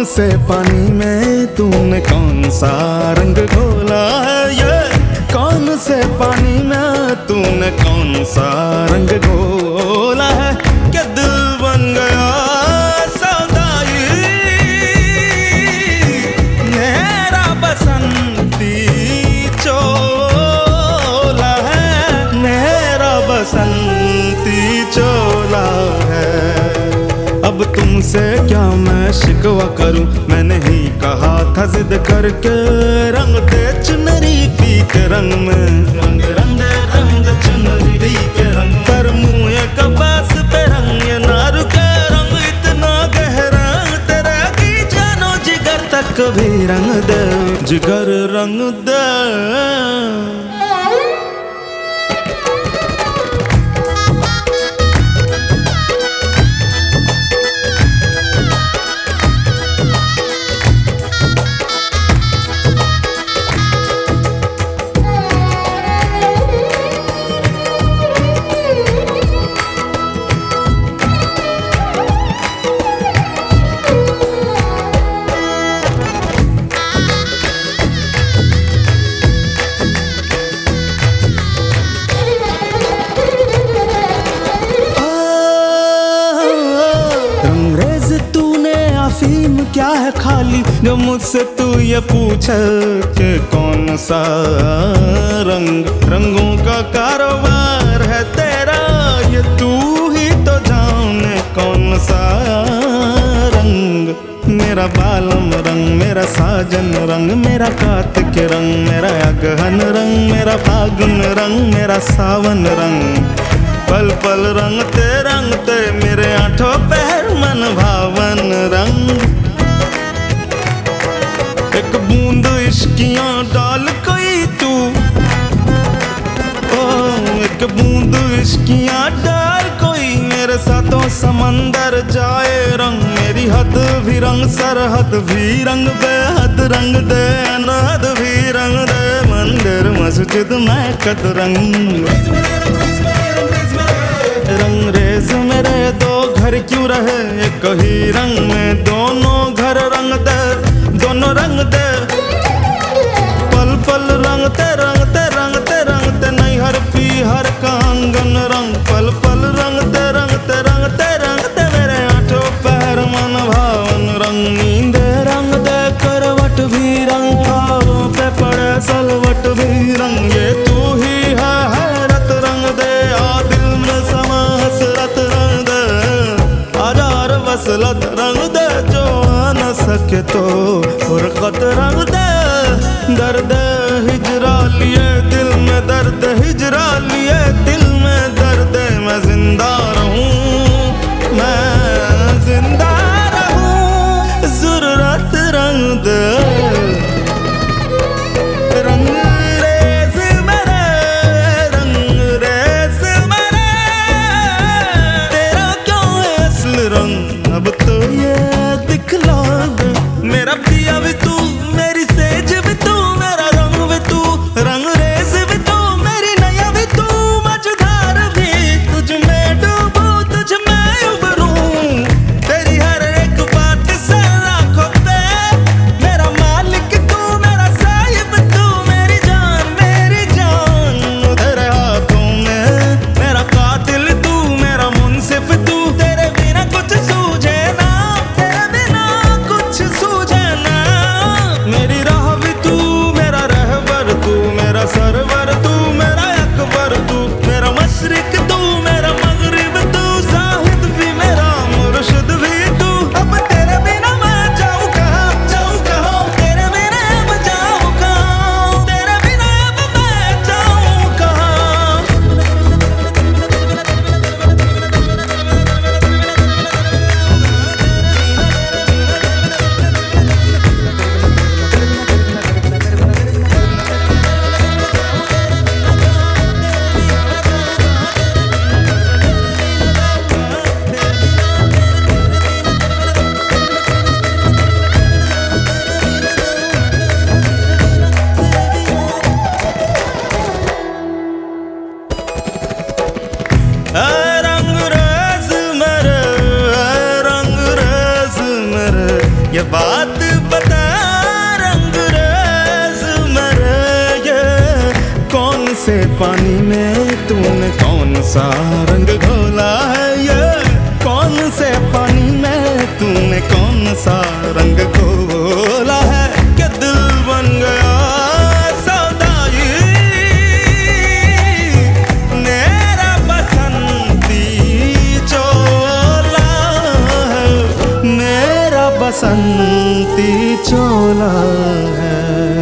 से पानी में तूने कौन सा रंग घोला है? ये कौन से पानी में तूने कौन सा रंग घोला है कि दिल बन गया सौदाई मेरा बसंती चोला है, मेरा बसंती चोला है। अब तुमसे क्या मैं शिकवा करूं, मैंने ही कहा था जिद करके रंग दे चुनरी पी के रंग में, रंग रंग रंग चुनरी के रंग पर मुँह कपास पे रंग ये ना रुके रंग इतना गहरा तेरा की जानो जिगर तक भी रंग दे, जिगर रंग दे। अफीम क्या है खाली जो मुझसे तू ये पूछे कि कौन सा रंग, रंगों का कारोबार है तेरा ये तू ही तो जाने कौन सा रंग। मेरा बालम रंग, मेरा साजन रंग, मेरा कार्तिक रंग, मेरा अगहन रंग, मेरा फागुन रंग, मेरा सावन रंग, पल पल रंगते मेरे आठों पैर मन भावन रंग। एक बूंद इश्कियां डाल कोई तू, ओ एक बूंद इश्कियां डाल कोई मेरे साथों समंदर जाए रंग। मेरी हद भी रंग, सरहद भी रंग, बेहद रंग दे, अनहद भी रंग दे, मंदिर मस्जिद महकत रंग। रंग रेज मेरे दो घर क्यों रहे एक ही रंग में, दोनों घर रंग दे, दोनों रंग दे, पल पल रंगते रंगते रंगते रंगते नहीं हर पी हर का आंगन रंग, पल पल रंगते रंगते रंगते रंगते मेरे आठों पैर मन भावन रंग। नींदे रंग दे, करवट भी रंग, खाओ पे पड़े सलवट भी रंग, ये तू ही है हैरत रंग दे, आ दिल में समा हसरत रंग दे, हजार वसलत रंग दे, जो आ न सके तो फुरकत रंग दे। दर्द हिजरा लिए दिल में दर्द हिजरा लिए दिल में दर्द, मैं जिंदा रहूं, मैं जिंदा रहूं, ज़रूरत रंग दे। रंग रेज मेरे, रंग रेज मेरे, तेरा क्यों है असल रंग, अब तो ये दिखला दे। मेरा पिया भी तू, मेरी सेज भी तू, मेरा रंग भी तू, रंग रेज भी तू, मेरी नैया भी तू, मझधार भी, तुझ में डूबूं तुझ में उबरूं, तेरी हर एक बात से लाखों पे मेरा मालिक तू, मेरा साहिब तू, मेरी जान तेरे हाथों में, मेरा कातिल तू, मेरा मुंसिफ तू, तेरे बिना कुछ सूझे ना, तेरे बिना कुछ सूझे ना। बात बता रंगरेज मेरे, ये कौन से पानी में तूने कौन सा रंग घोला है, ये कौन से पानी में तूने कौन सा रंग घोला है कि दिल बन गया सौदाई मेरा बसंती चोला है, मेरा बसंती चोला है।